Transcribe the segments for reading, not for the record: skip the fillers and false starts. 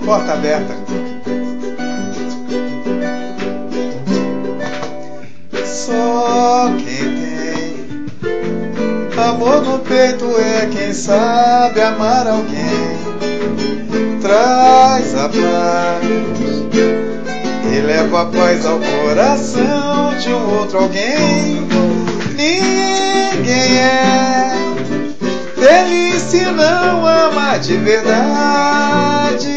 porta aberta. Só quem tem amor no peito é quem sabe amar alguém. Traz a paz e leva a paz ao coração de um outro alguém. Ninguém é feliz se não ama de verdade.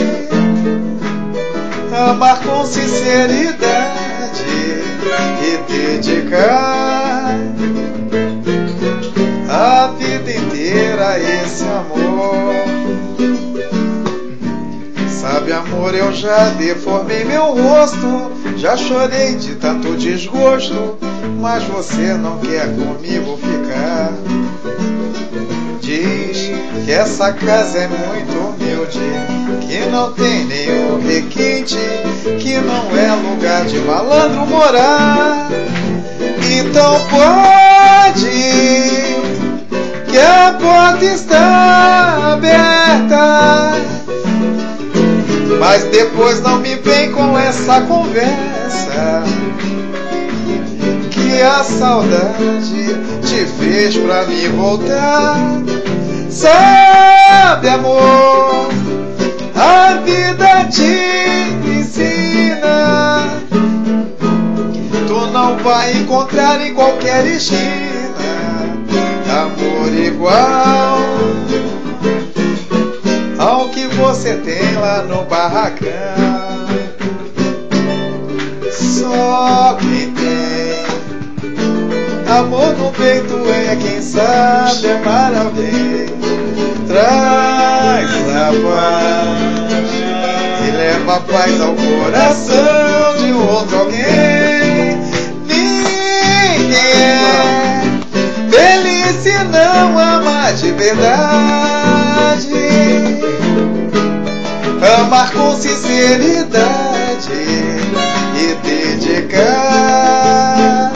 Amar com sinceridade e dedicar a vida inteira a esse amor. Sabe, amor, eu já deformei meu rosto, já chorei de tanto desgosto, mas você não quer comigo ficar. Diz que essa casa é muito humilde, que não tem nenhum requinte, que não é lugar de malandro morar. Então pode, que a porta está aberta, mas depois não me vem com essa conversa, que a saudade te fez pra me voltar. Sabe, amor, a vida te ensina, tu não vai encontrar em qualquer esquina amor igual ao que você tem lá no barracão. Só quem tem amor no peito é quem sabe amar alguém. Traz a paz e leva a paz ao coração de outro alguém. Ninguém é feliz se não ama de verdade. Amar com sinceridade e dedicar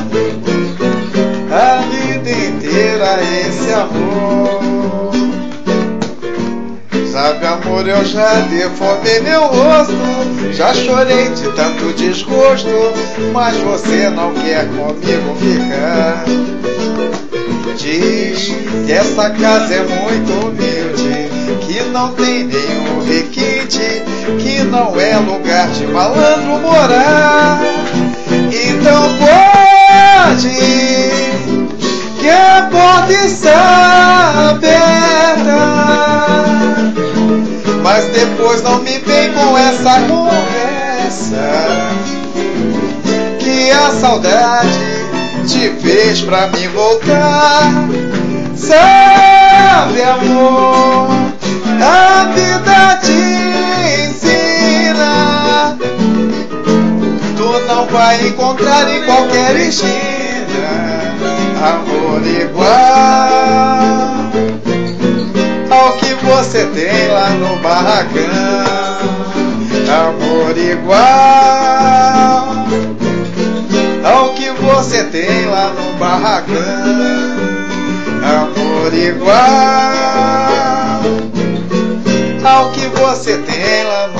a vida inteira a esse amor. Sabe, amor, eu já deformei meu rosto, já chorei de tanto desgosto, mas você não quer comigo ficar. Diz que essa casa é muito humilde, que não tem nenhum requinte, que não é lugar de malandro morar. Então pode, que a porta está aberta, mas depois não me vem com essa conversa, que a saudade te fez pra me voltar. Sabe, amor, a vida te ensina, tu não vai encontrar em qualquer esquina amor igual ao que você tem lá no barracão. Amor igual ao que você tem lá no barracão. Amor igual ao que você tem lá no